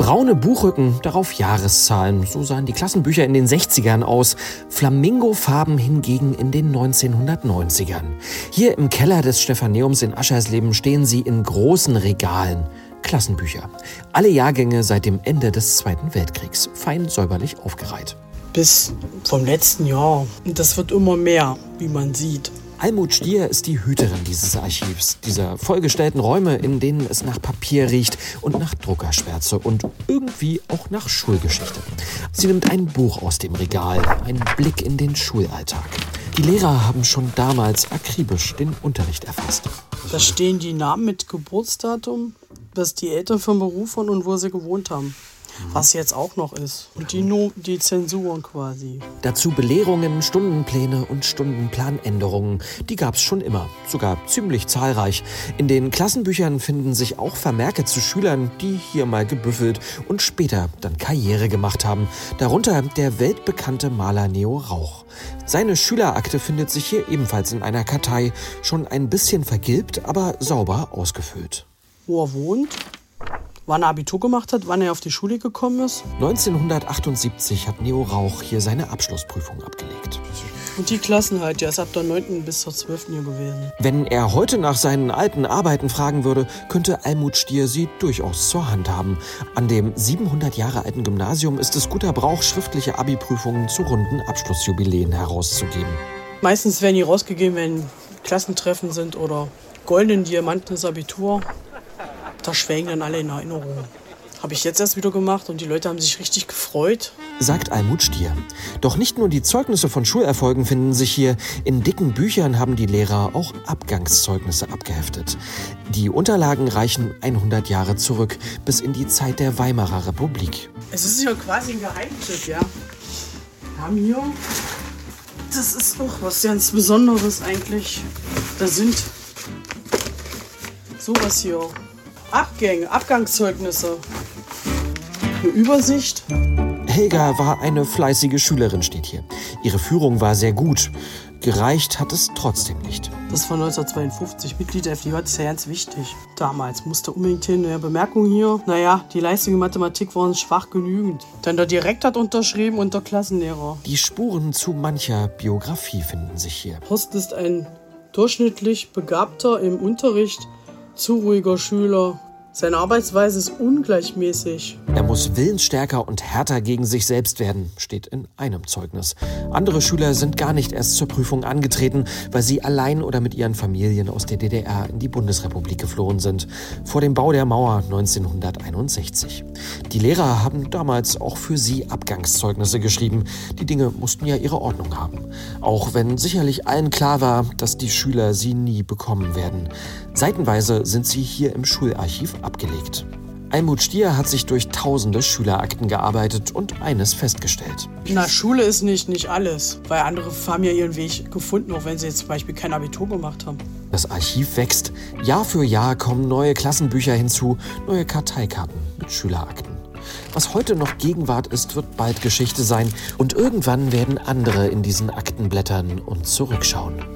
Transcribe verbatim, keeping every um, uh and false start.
Braune Buchrücken, darauf Jahreszahlen. So sahen die Klassenbücher in den sechzigern aus. Flamingofarben hingegen in den neunzehnhundertneunzigern. Hier im Keller des Stephaneums in Aschersleben stehen sie in großen Regalen. Klassenbücher. Alle Jahrgänge seit dem Ende des Zweiten Weltkriegs. Fein säuberlich aufgereiht. Bis vom letzten Jahr. Und das wird immer mehr, wie man sieht. Almut Stier ist die Hüterin dieses Archivs, dieser vollgestellten Räume, in denen es nach Papier riecht und nach Druckerschwärze und irgendwie auch nach Schulgeschichte. Sie nimmt ein Buch aus dem Regal, einen Blick in den Schulalltag. Die Lehrer haben schon damals akribisch den Unterricht erfasst. Da stehen die Namen mit Geburtsdatum, was die Eltern vom Beruf waren und wo sie gewohnt haben. Was jetzt auch noch ist. Und die, no- die Zensuren quasi. Dazu Belehrungen, Stundenpläne und Stundenplanänderungen. Die gab's schon immer, sogar ziemlich zahlreich. In den Klassenbüchern finden sich auch Vermerke zu Schülern, die hier mal gebüffelt und später dann Karriere gemacht haben. Darunter der weltbekannte Maler Neo Rauch. Seine Schülerakte findet sich hier ebenfalls in einer Kartei, schon ein bisschen vergilbt, aber sauber ausgefüllt. Wo er wohnt, wann er Abitur gemacht hat, wann er auf die Schule gekommen ist. neunzehnhundertachtundsiebzig hat Neo Rauch hier seine Abschlussprüfung abgelegt. Und die Klassen halt, der ist ab der neunten bis zur zwölften hier gewesen. Wenn er heute nach seinen alten Arbeiten fragen würde, könnte Almut Stier sie durchaus zur Hand haben. An dem siebenhundert Jahre alten Gymnasium ist es guter Brauch, schriftliche Abi-Prüfungen zu runden Abschlussjubiläen herauszugeben. Meistens werden die rausgegeben, wenn Klassentreffen sind oder goldenen Diamanten des Abitur. Da schwelgen dann alle in Erinnerung. Habe ich jetzt erst wieder gemacht und die Leute haben sich richtig gefreut. Sagt Almut Stier. Doch nicht nur die Zeugnisse von Schulerfolgen finden sich hier. In dicken Büchern haben die Lehrer auch Abgangszeugnisse abgeheftet. Die Unterlagen reichen hundert Jahre zurück, bis in die Zeit der Weimarer Republik. Es ist ja quasi ein Geheimtipp, ja. Wir haben hier, das ist auch was ganz Besonderes eigentlich. Da sind sowas hier. Abgänge, Abgangszeugnisse. Eine Übersicht. Helga war eine fleißige Schülerin, steht hier. Ihre Führung war sehr gut. Gereicht hat es trotzdem nicht. Das war neunzehnhundertzweiundfünfzig. Mitglied der F D J, ist ja ganz wichtig. Damals musste unbedingt hin. Eine Bemerkung hier. Naja, die Leistungen in Mathematik waren schwach genügend. Dann der Direktor hat unterschrieben und der Klassenlehrer. Die Spuren zu mancher Biografie finden sich hier. Horst ist ein durchschnittlich begabter im Unterricht, zu ruhiger Schüler. Seine Arbeitsweise ist ungleichmäßig. Er muss willensstärker und härter gegen sich selbst werden, steht in einem Zeugnis. Andere Schüler sind gar nicht erst zur Prüfung angetreten, weil sie allein oder mit ihren Familien aus der D D R in die Bundesrepublik geflohen sind. Vor dem Bau der Mauer neunzehnhunderteinundsechzig. Die Lehrer haben damals auch für sie Abgangszeugnisse geschrieben. Die Dinge mussten ja ihre Ordnung haben. Auch wenn sicherlich allen klar war, dass die Schüler sie nie bekommen werden. Seitenweise sind sie hier im Schularchiv abgelegt. Almut Stier hat sich durch tausende Schülerakten gearbeitet und eines festgestellt. Na, Schule ist nicht, nicht alles, weil andere haben ja ihren Weg gefunden, auch wenn sie jetzt zum Beispiel kein Abitur gemacht haben. Das Archiv wächst. Jahr für Jahr kommen neue Klassenbücher hinzu, neue Karteikarten mit Schülerakten. Was heute noch Gegenwart ist, wird bald Geschichte sein und irgendwann werden andere in diesen Akten blättern und zurückschauen.